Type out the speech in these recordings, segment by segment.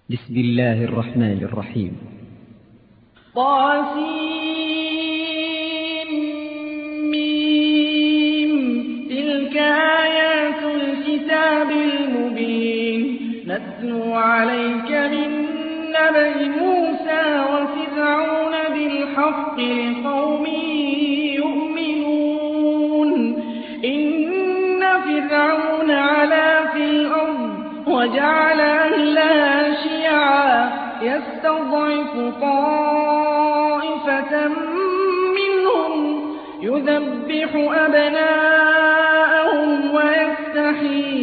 بسم الله الرحمن الرحيم. طاسيم ميم. تلك آيات الكتاب المبين. نتلو عليك من نبأ موسى وفرعون بالحق لقوم يؤمنون. إن فرعون علا في الأرض وجعل أهلها شيعا يستضعف طائفة منهم يذبح أبناءهم ويستحيي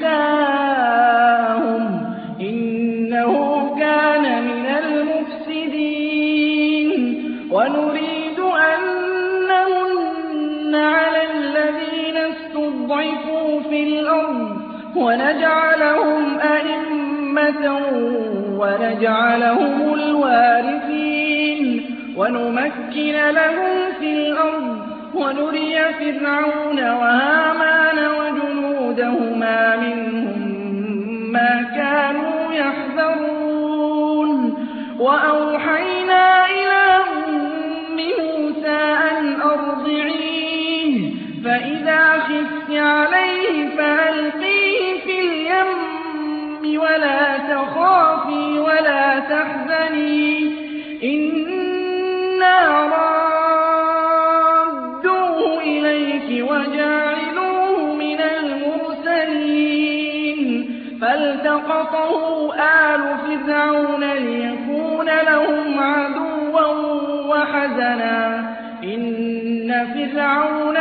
نساءهم إنه كان من المفسدين. ونريد أن نمن على الذين استضعفوا في الأرض ونجعلهم أئمة ونجعلهم الوارثين ونمكن لهم في الأرض ونري فرعون وهامان وجنودهما منهم ما كانوا يحذرون. وأوحينا إلى أم موسى أن أرضعيه فإذا خفت عليه فألقيه في اليم ولا تخافي ولا تحزني إنا رادوه إليك وجاعلوه من المرسلين. فالتقطه آل فرعون ليكون لهم عدوا وحزنا إن فرعون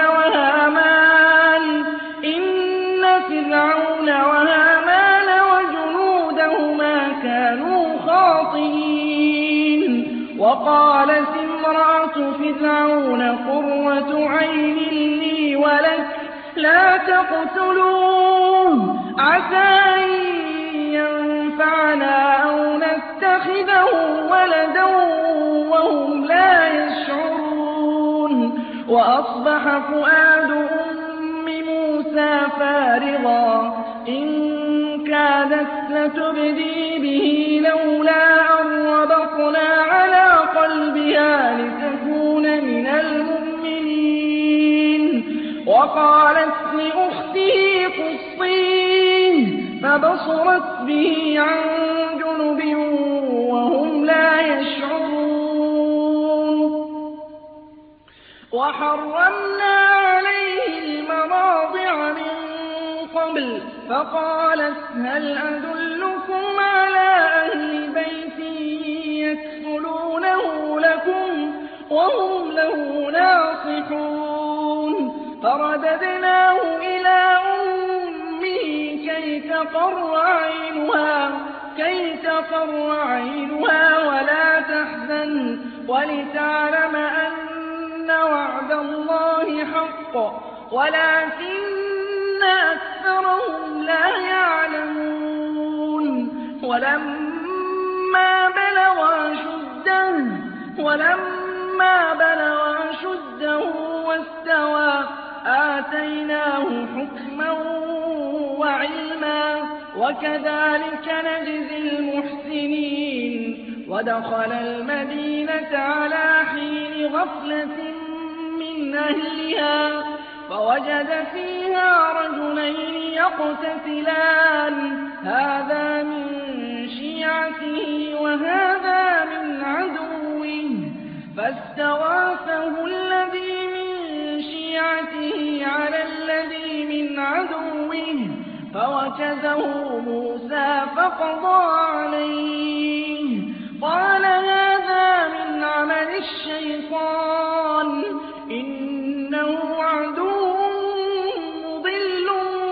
وهامان وجنودهما كانوا خاطئين. وقالت امرأة فرعون قرة عين لي ولك لا تقتلوه عسى أن ينفعنا أو نتخذه ولدا وهم لا يشعرون. وأصبح فؤاد أم موسى فارغا إن كادت لتبدي به لولا أن ربطنا على قلبها لتكون من المؤمنين. وقالت لأخته قصيه فبصرت به عن جنب وهم لا يشعرون. وحرمنا عليه المراضع من قبل فقالت هل أدلكم على أهل بيت يكفلونه لكم وهم له ناصحون. فرددناه إلى أمه كي تقر عينها ولا تحزن ولتعلم أن وعد الله حق ولكن أكثرهم لا يعلمون. ولما بلغ أشده واستوى آتيناه حكما وعلما وكذلك نجزي المحسنين. ودخل المدينة على حين غفلة من أهلها فوجد فيها رجلين يقتتلان هذا من شيعته وهذا من عدوه فاستغاثه الذي من شيعته على الذي من عدوه فوكزه موسى فقضى عليه قال هذا من عمل الشيطان إنه عدو مضل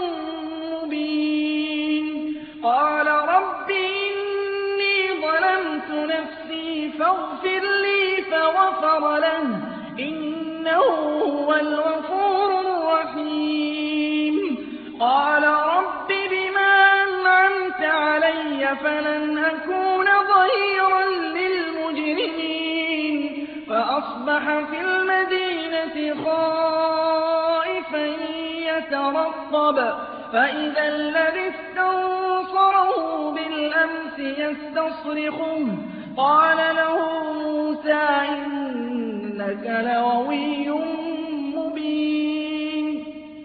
مبين. قال رب إني ظلمت نفسي فاغفر لي فغفر له إنه هو الغفور الرحيم. قال رب بما أنعمت علي فلن أكون ظهيرا للمجرمين. فأصبح في المدينة خائفا يترقب فإذا الذي استنصره بالأمس يستصرخه قال له موسى إنك لغوي مبين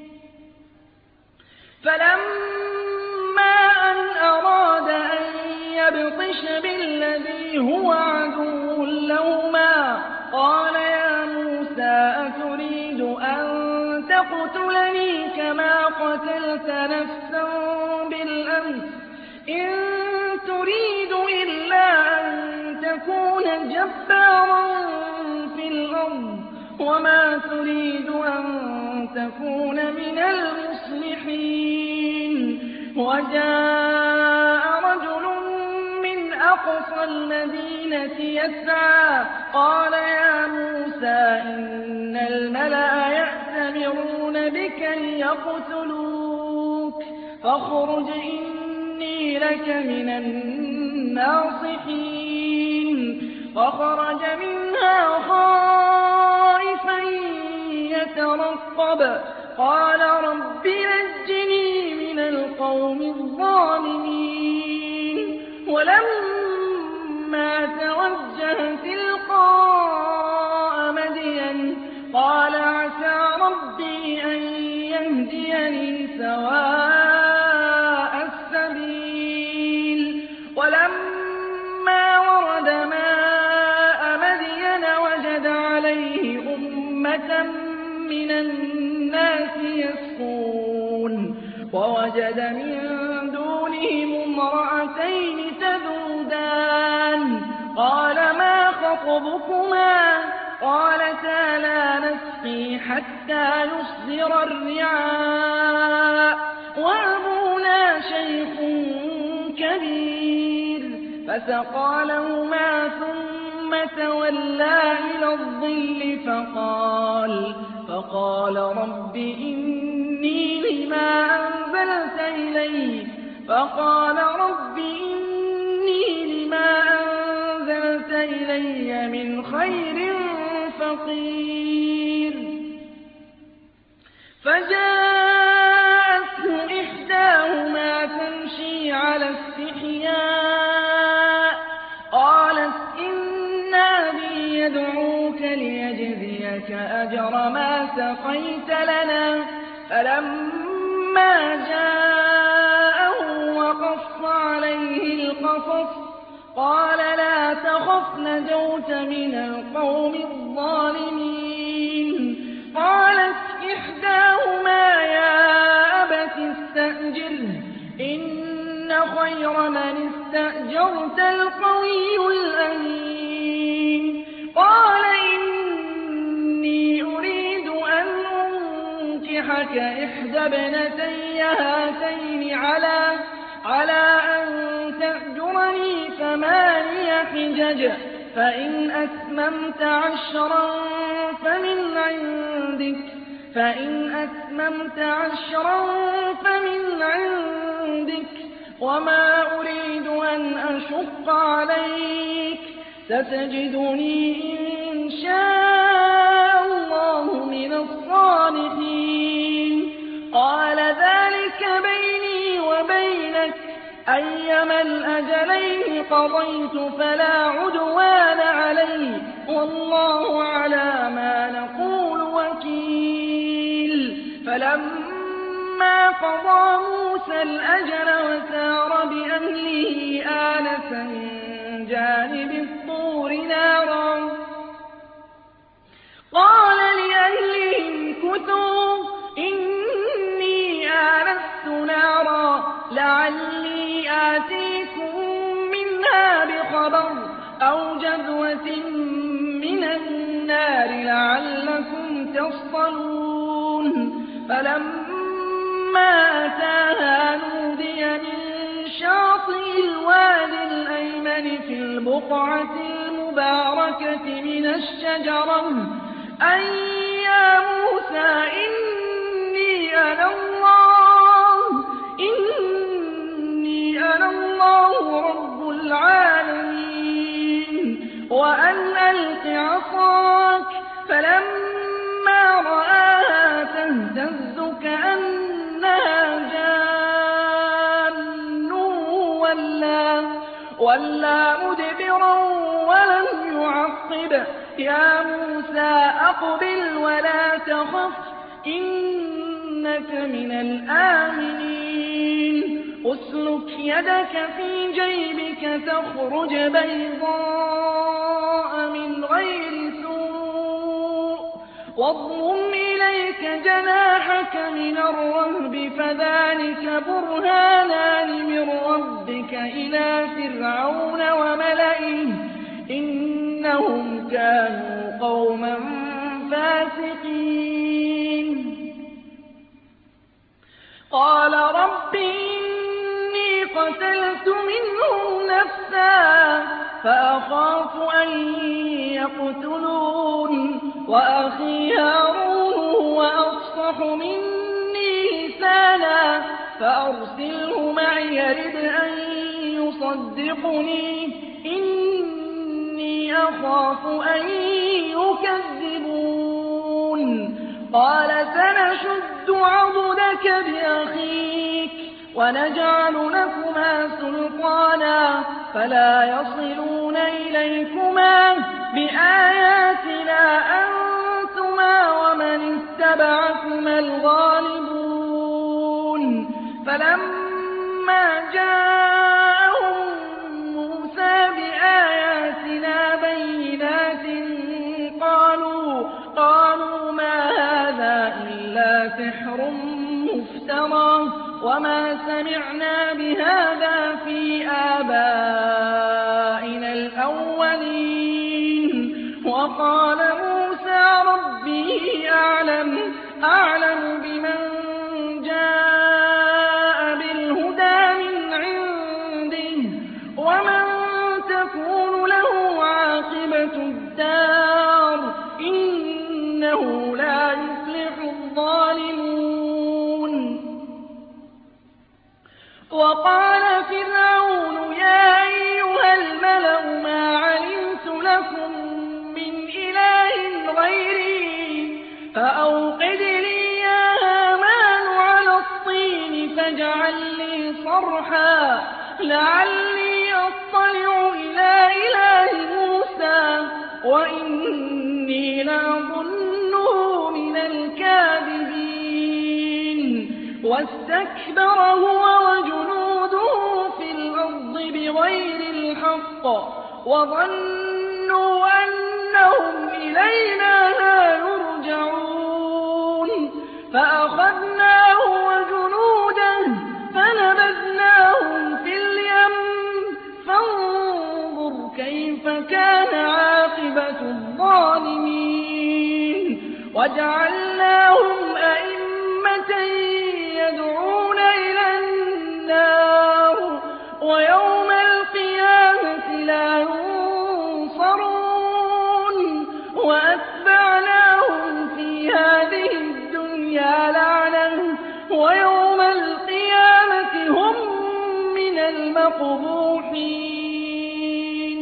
فلما أن أراد أن يبطش بالذي هو عدو لهما قال يا موسى أتريد أن تقتلني كما قتلت نفسا بالأمس إن تريد إلا أن تكون جبارا في الأرض وما تريد أن تكون من المصلحين وجاء رجل من أقصى المدينة يسعى قال يا موسى إن الملأ يأتمرون بك ليقتلوك فاخرج إني لك من الناصحين فخرج منها خائفا يترقب قال رب نجني من القوم الظالمين ولما توجه تلقاء مدين قال عسى ربي أن يهديني سواء السبيل ولما ورد ماء مدين وجد عليه أمة من الناس يسقون ووجد من دونهم امرأتين تذودان قال ما خطبكما قالتا لا نسقي حتى يصدر الرعاء وأبونا شيخ كبير فسقى لهما ثم تولى إلى الظل فقال رب إني لما أنزلت إلي من خير فقير فجاءته إحداهما تمشي على استحياء قالت إن أبي يدعوك ليجزيك أجر ما سقيت لنا فلما جاءه وقص عليه القصص قال لا تخف نجوت من القوم الظالمين قالت إحداهما يا أبت استأجره إن خير من استأجرت القوي الأمين قال إني أريد أن أنكحك إحدى ابنتي هاتين على أن تأجرني 8 حجج فإن أتممت 10 فمن عندك وما أريد أن أشق عليك ستجدني إن شاء الله من الصالحين قال ذلك بيني وبينك أيما الأجلين قضيت فلا عدوان علي والله على ما نقول وكيل فلما قضى موسى الأجل وسار بأهله آنس من جانب الطور نارا قال لأهلهم كثوا إني آنست نارا لعلي آتيكم منها بخبر أو جذوة من النار لعلكم تصطلون فلما أتاها نودي من شاطئ الوادي الأيمن في البقعة المباركة من الشجرة أن يا موسى إني أنا الله رب العالمين وأن ألق عصاك فلما رآها تهتز كأنها جان وَلَّىٰ مُدْبِرًا وَلَمْ يُعَقِّبْ يَا مُوسَىٰ أَقْبِلْ وَلَا تَخَفْ إِنَّكَ مِنَ الْآمِنِينَ أُسْلُكْ يَدَكَ فِي جَيْبِكَ تَخْرُجْ بَيْضَاءَ مِنْ غَيْرِ سُوءٍ وَاضْمُمْ إِلَيْكَ جَنَاحَكَ مِنَ الرَّهْبِ فَذَانِكَ بُرْهَانَانِ مِن رَّبِّكَ إِلَىٰ فِرْعَوْنَ وَمَلَئِهِ إِنَّهُمْ كَانُوا قَوْمًا فَاسِقِينَ قَالَ رَبِّ إِنِّي قَتَلْتُ مِنْهُمْ نَفْسًا فَأَخَافُ أَن يَقْتُلُونِ وَأَخِي هَارُونُ هُوَ أَفْصَحُ مِنِّي لِسَانًا فَأَرْسِلْهُ مَعِيَ رِدْءًا أَن يُصَدِّقُنِي إِنِّي أَخَافُ أَن يُكَذِّبُونِ قَالَ سَنَشُدُّ عَضُدَكَ بِأَخِيكَ وَنَجْعَلُ لَكُمَا سُلْطَانًا فَلَا يَصِلُونَ إِلَيْكُمَا بِآيَاتِنَا أَنتُمَا وَمَنِ اتَّبَعَكُمَا الْغَالِبُونَ فَلَمَّا جَاءَهُم مُّوسَىٰ بِآيَاتِنَا بَيِّنَاتٍ قَالُوا مَا هَٰذَا إِلَّا سِحْرٌ مُّفْتَرًى وَمَا سَمِعْنَا بِهَٰذَا فِي آبَائِنَا الْأَوَّلِينَ وَقَالَ مُوسَىٰ رَبِّي أَعْلَمُ بِمَن جَاءَ بِالْهُدَىٰ مِنْ عِندِهِ وَمَن تَكُونُ لَهُ عَاقِبَةُ الدَّارِ ۖ إِنَّهُ لَا يُفْلِحُ الظَّالِمُونَ وَقَالَ فِرْعَوْنُ يَا أَيُّهَا الْمَلَأُ مَا عَلِمْتُ لَكُم مِّنْ إِلَٰهٍ غَيْرِي فَأَوْقِدْ لِي يَا هَامَانُ عَلَى الطِّينِ فَاجْعَل لِّي صَرْحًا لَّعَلِّي أَطَّلِعُ إِلَىٰ إِلَٰهِ مُوسَىٰ وَإِنِّي لَأَظُنُّهُ مِنَ الْكَاذِبِينَ وَاسْتَكْبَرَ هُوَ وَجُنُودُهُ فِي الْأَرْضِ بِغَيْرِ الْحَقِّ وَظَنُّوا أَنَّهُمْ إِلَيْنَا لَا يُرْجَعُونَ فَأَخَذْنَاهُ وَجُنُودَهُ فَنَبَذْنَاهُمْ فِي الْيَمِّ فَانظُرْ كَيْفَ كَانَ عَاقِبَةُ الظَّالِمِينَ وَجَعَلْنَاهُمْ أَئِمَّةً يَدْعُونَ إِلَى النَّارِ وَيَوْمَ الْقِيَامَةِ لَا يُنصَرُونَ وَأَتْبَعْنَاهُمْ فِي هَٰذِهِ الدُّنْيَا لَعْنَةً وَيَوْمَ الْقِيَامَةِ هُم مِّنَ الْمَقْبُوحِينَ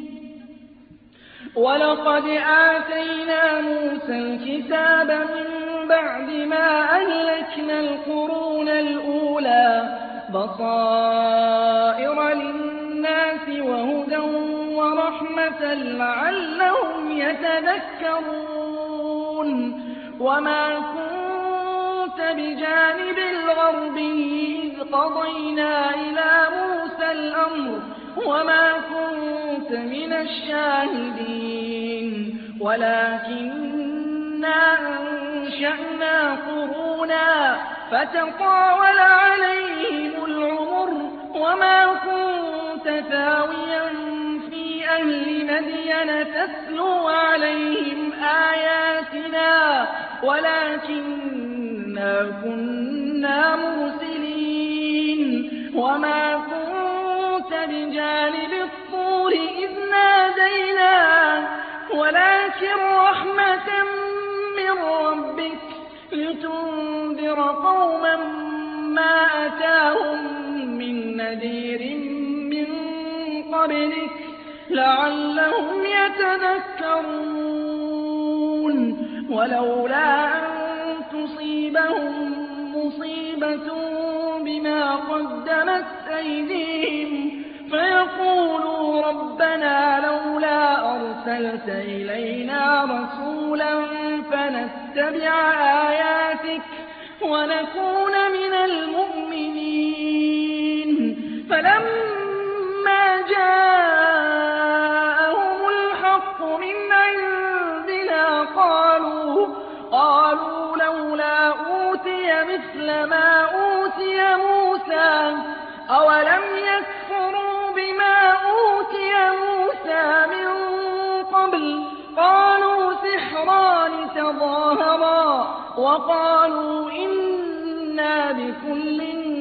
وَلَقَدْ آتَيْنَا مُوسَى الْكِتَابَ مِن بَعْدِ مَا أَهْلَكْنَا الْقُرُونَ الْأُولَىٰ بَصَائِرَ لِلنَّاسِ وَهُدًى وَرَحْمَةً لَّعَلَّهُمْ يَتَذَكَّرُونَ وَمَا كُنتَ بِجَانِبِ الْغَرْبِيِّ إِذْ قَضَيْنَا إِلَىٰ مُوسَى الْأَمْرَ وَمَا كُنتَ مِنَ الشَّاهِدِينَ وَلَٰكِنَّا أَنشَأْنَا قُرُونًا فَتَطَاوَلَ عَلَيْهِمُ الْعُمُرُ وَمَا كُنتَ ثَاوِيًا فِي أَهْلِ مَدْيَنَ تَتْلُو عَلَيْهِمْ آيَاتِنَا وَلَٰكِنَّا كُنَّا مُرْسِلِينَ وَمَا كُنتَ بِجَانِبِ الطُّورِ إِذْ نَادَيْنَا وَلَٰكِن رَّحْمَةً مِّن رَّبِّكَ لِتُنذِرَ قَوْمًا مَّا أَتَاهُم مِّن نَّذِيرٍ مِّن قَبْلِكَ لَعَلَّهُمْ يَتَذَكَّرُونَ وَلَوْلَا أَن تُصِيبَهُم مُّصِيبَةٌ بِمَا قَدَّمَتْ أَيْدِيهِمْ فَيَقُولُوا أَرْسَلْتَ إِلَيْنَا رَسُولًا فَنَتَّبِعَ آيَاتِكَ وَنَكُونَ مِنَ الْمُؤْمِنِينَ فَلَمَّا جَاءَهُمُ الْحَقُّ مِنْ عِندِنَا قَالُوا لَوْلَا أُوتِيَ مِثْلَ مَا أُوتِيَ مُوسَىٰ أَوَلَمْ يَكْفُرُوا بِمَا أُوتِيَ مُوسَىٰ مِن قَبْلُ ۖ قَالُوا سِحْرَانِ تَظَاهَرَا وَقَالُوا إِنَّا بِكُلٍّ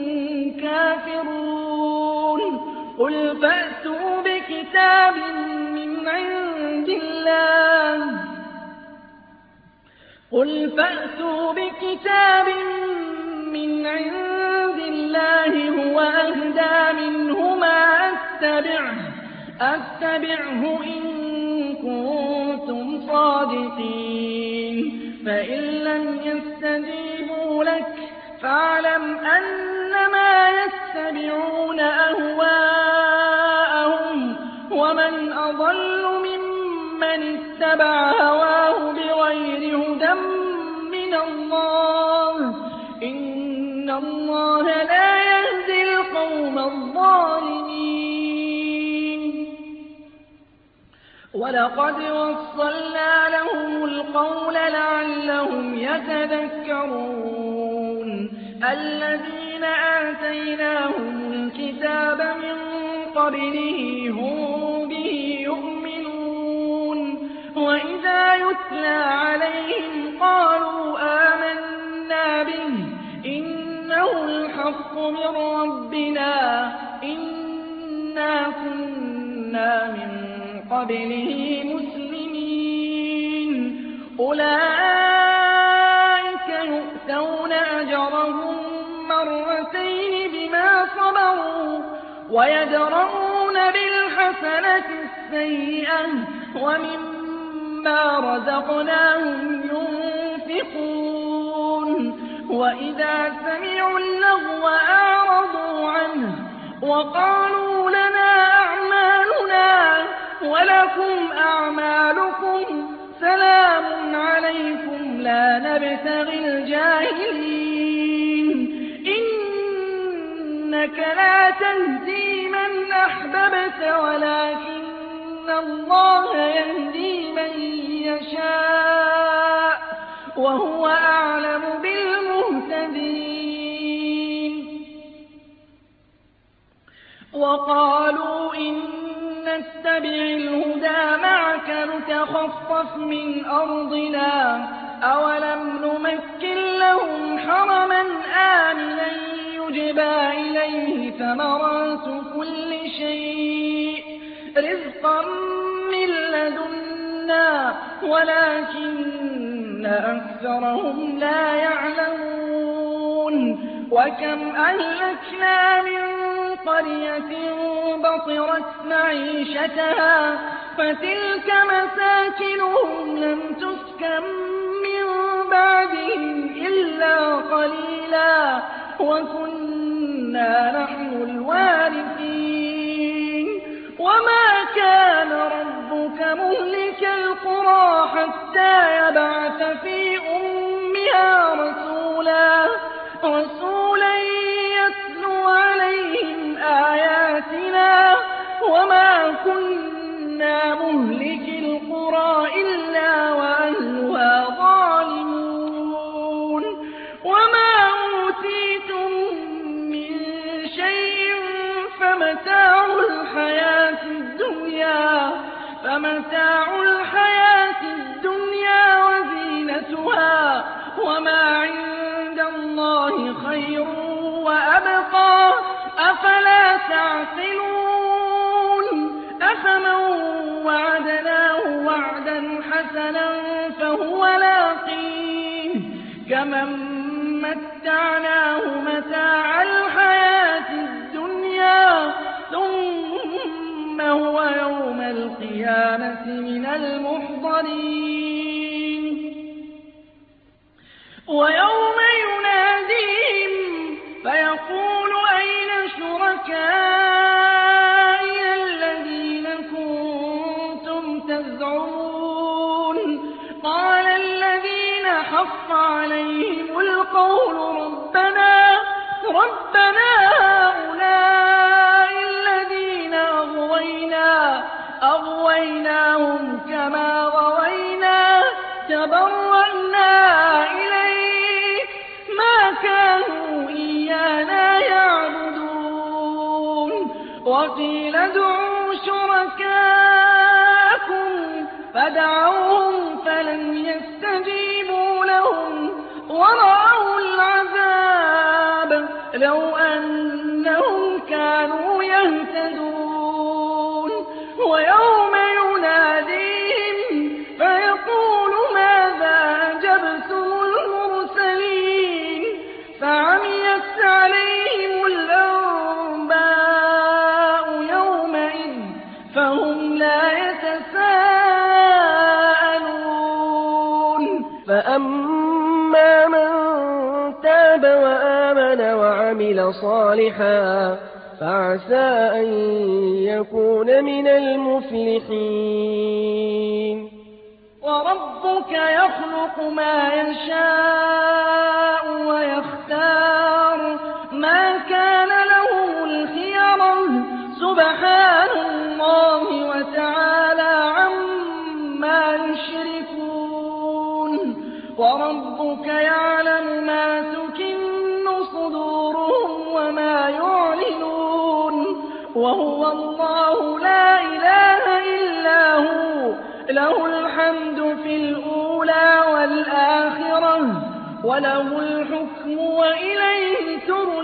كَافِرُونَ قُلْ فَأْتُوا بِكِتَابٍ مِّنْ عِندِ اللَّهِ هُوَ أَهْدَىٰ مِنْهُمَا أَتَّبِعْهُ إِن كُنتُمْ صَادِقِينَ فَإِن لَّمْ يَسْتَجِيبُوا لَكَ فَاعْلَمْ أَنَّمَا يَتَّبِعُونَ أَهْوَاءَهُمْ ۚ وَمَنْ أَضَلُّ مِمَّنِ اتَّبَعَ هَوَاهُ بِغَيْرِ هُدًى مِّنَ اللَّهِ ۚ إِنَّ اللَّهَ لَا يَهْدِي الْقَوْمَ الظَّالِمِينَ وَلَقَدْ وَصَّلْنَا لَهُمُ الْقَوْلَ لَعَلَّهُمْ يَتَذَكَّرُونَ الَّذِينَ آتَيْنَاهُمُ الْكِتَابَ مِن قَبْلِهِ هُم بِهِ يُؤْمِنُونَ وَإِذَا يُتْلَىٰ عَلَيْهِمْ قَالُوا آمَنَّا بِهِ إِنَّهُ الْحَقُّ مِن رَّبِّنَا إِنَّا كُنَّا مِن قَبْلِهِ مُسْلِمِينَ أُولَٰئِكَ يُؤْتَوْنَ أَجْرَهُم مَّرَّتَيْنِ بِمَا صَبَرُوا وَيَدْرَءُونَ بِالْحَسَنَةِ السَّيِّئَةَ وَمِمَّا رَزَقْنَاهُمْ يُنفِقُونَ وَإِذَا سَمِعُوا اللَّغْوَ أَعْرَضُوا عَنْهُ وَقَالُوا لَنَا أَعْمَالُنَا وَلَكُمْ أَعْمَالُكُمْ سَلَامٌ عَلَيْكُمْ لَا نَبْتَغِي الْجَاهِلِينَ إِنَّكَ لَا تَهْدِي مَنْ أَحْبَبْتَ وَلَٰكِنَّ اللَّهَ يَهْدِي مَن يَشَاءُ ۚ وَهُوَ أَعْلَمُ بِالْمُهْتَدِينَ وَقَالُوا إِن نَّتَّبِعِ الْهُدَىٰ مَعَكَ نُتَخَطَّفْ مِنْ أَرْضِنَا ۚ أَوَلَمْ نُمَكِّن لَّهُمْ حَرَمًا آمِنًا يُجْبَىٰ إِلَيْهِ ثَمَرَاتُ كُلِّ شَيْءٍ رِّزْقًا مِّن لَّدُنَّا وَلَٰكِنَّ أَكْثَرَهُمْ لَا يَعْلَمُونَ وَكَمْ أَهْلَكْنَا مِن قَرْيَةٍ بَطِرَتْ مَعِيشَتَهَا فَتِلْكَ مَسَاكِنُهُمْ لَمْ تُسْكَن مِّن بَعْدِهِمْ إِلَّا قَلِيلًا وَكُنَّا نَحْنُ الْوَارِثِينَ وَمَا كَانَ رَبُّكَ مُهْلِكَ الْقُرَىٰ حَتَّىٰ يَبْعَثَ فِي أُمِّهَا رَسُولًا يَتْلُو عَلَيْهِمْ آيَاتِنَا وَمَا كُنَّا مُهْلِكِي الْقُرَىٰ إِلَّا وَأَهْلُهَا ظَالِمُونَ وَمَا أُوتِيتُم مِّن شَيْءٍ فَمَتَاعُ الْحَيَاةِ الدُّنْيَا وَزِينَتُهَا ۚ وَمَا عِندَ اللَّهِ خَيْرٌ وَأَبْقَىٰ ۚ أَفَلَا تَعْقِلُونَ أَفَمَن وَعَدْنَاهُ وَعْدًا حَسَنًا فَهُوَ لَاقِيهِ كَمَن مَّتَّعْنَاهُ مَتَاعَ الْحَيَاةِ الدُّنْيَا ثُمَّ هُوَ يَوْمَ الْقِيَامَةِ مِنَ الْمُحْضَرِينَ وَيَوْمَ يُنَادِيهِمْ فَيَقُولُ أَيْنَ شُرَكَائِيَ الَّذِينَ كُنتُمْ تَزْعُمُونَ ربنا هؤلاء الذين أغويناهم كما غوينا تبرأنا إليك ما كانوا إيانا يعبدون وقيل ادعوا شركاءكم فدعوهم فلم يستجيبوا لهم ورأوا العذاب لو أنهم كانوا يهتدون ويوم يناديهم فيقول ماذا أجبتم المرسلين فعميت عليهم الأنباء يومئذ فهم لا يتساءلون فأما من تاب وآمن وعمل صالحا فعسى أن يكون من المفلحين وربك يخلق ما يشاء ويختار ما كان لهم الخيرة سبحان الله وتعالى عما يشركون وربك يعلم ما تكن صدورهم وما يعلنون وهو الله لا إله إلا هو له الحمد في الأولى والآخرة وله الحكم وإليه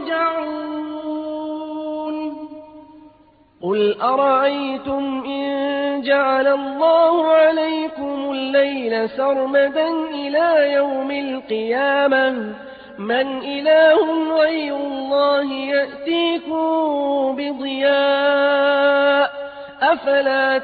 ترجعون قل أرأيتم إن جعل الله عليكم الليل سرمدا إلى يوم القيامة من إله غير الله يأتيكم بضياء أفلا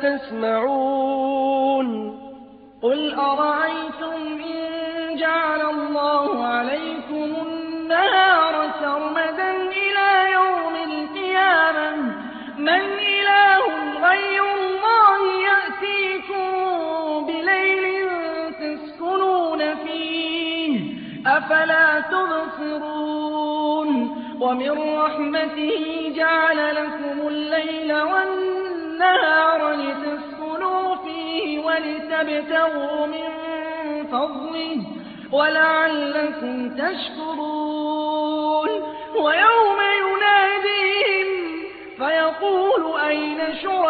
تسمعون قل أرأيتم إن جعل الله عليكم النهار سرمدا إلى يوم القيامة من إله غير الله يأتيكم بليل تسكنون فيه أفلا تبصرون ومن رحمته جعل لكم الليل والنهار لتسكنوا فيه ولتبتغوا من فضله ولعلكم تشكرون ويوم يناديهم فيقول أين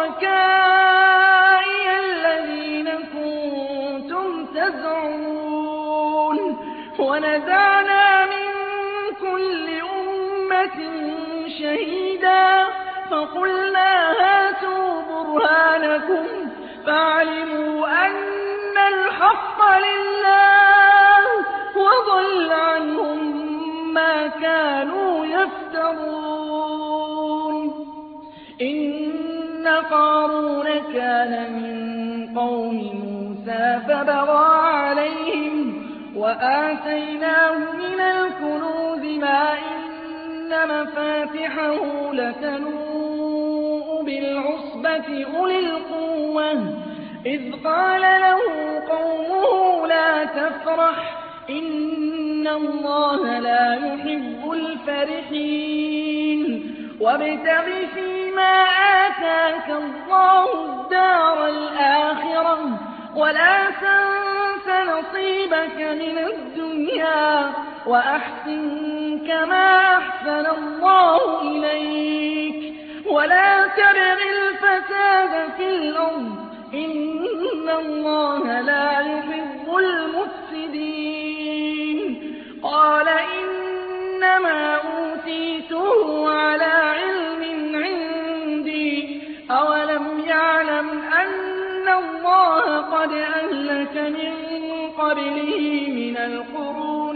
شركائي الذين كنتم تزعمون ونزعنا من كل أمة شهيدا فقلنا هاتوا برهانكم فعلموا أن الحق لله وضل عنهم ما كانوا يفترون إن قارون كان من قوم موسى فبغى عليهم وآتيناه من الكنوز ما إن مفاتحه لتنوء بالعصبة أولي القوة إذ قال له قومه لا تفرح إن الله لا يحب الفرحين وابتغ فيما آتاك الله الدار الآخرة ولا تنس نصيبك من الدنيا وأحسن كما أحسن الله إليك ولا تبغ الفساد في الأرض إن الله لا يحب المفسدين قال إنما أوتيته على علم عندي أولم يعلم أن الله قد أهلك من قبله من القرون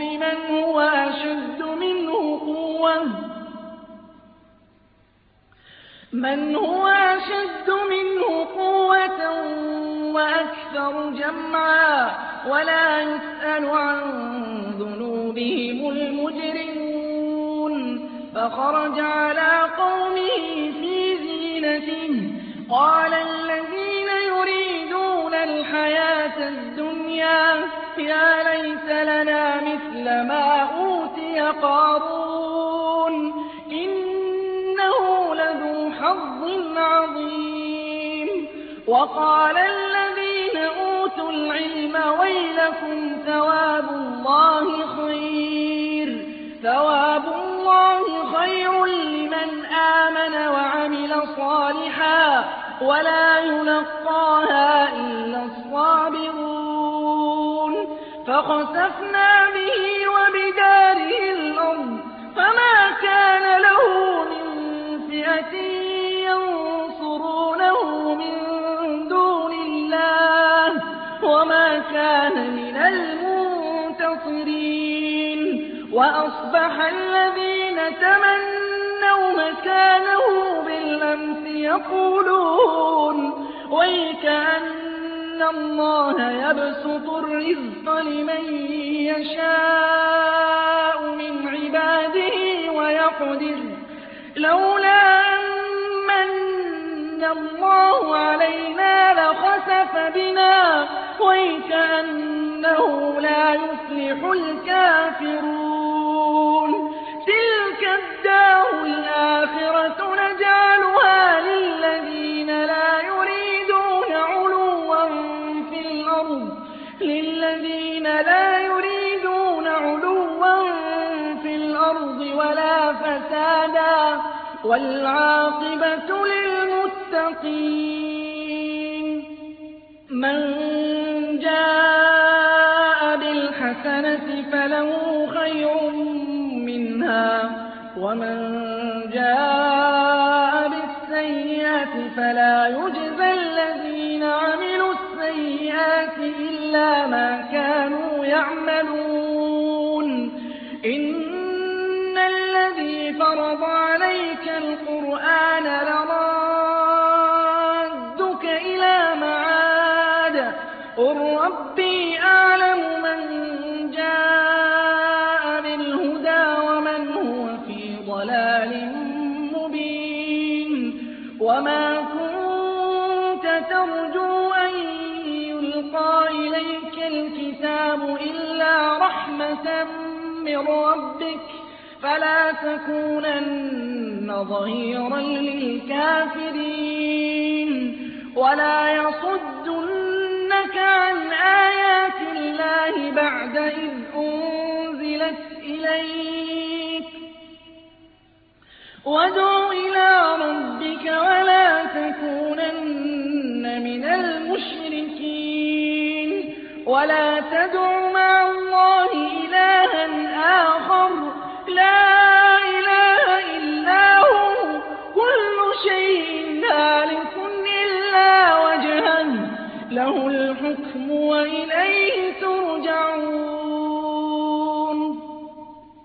من هو أشد منه قوة وأكثر جمعا ولا يسأل عن ذنوبهم المجرمون فخرج على قومه في زينته قال الذين يريدون الحياة الدنيا يا ليت لنا مثل ما أوتي قارون حظٍ عظيم. وقال الذين أوتوا العلم ويلكم ثواب الله خير لمن آمن وعمل صالحا ولا يلقاها إلا الصابرون. فخسفنا به وبداره الأرض فما كان له من فئة ينصرونه من دون الله وما كان من المنتصرين. وأصبح الذين تمنوا مكانه بالأمس يقولون ويكأن الله يبسط الرزق لمن يشاء من عباده ويقدر لولا أن من الله علينا لخسف بنا ويكأنه لا يفلح الكافرون. تلك الدار الآخرة نجعلها للذين لا يريدون علوا في الأرض ولا فسادا والعاقبة للمتقين. من جاء بالحسنة فله خير منها ومن جاء بالسيئة فلا يجزى الذين عملوا السيئات إلا ما كانوا يعملون. إن الذي فرض عليك القرآن لرادك إلى معاد قل ربي أعلم من جاء بالهدى ومن هو في ضلال مبين. وما كنت ترجو أن يلقى إليك الكتاب إلا رحمة من ربك فلا تكونن ظهيرا للكافرين. ولا يصدنك عن آيات الله بعد إذ أنزلت إليك. وادع إلى ربك ولا تكونن من المشركين. ولا تدع مع الله إلها آخر لا إله إلا هو كل شيء هالك إلا وجهه له الحكم وإليه ترجعون.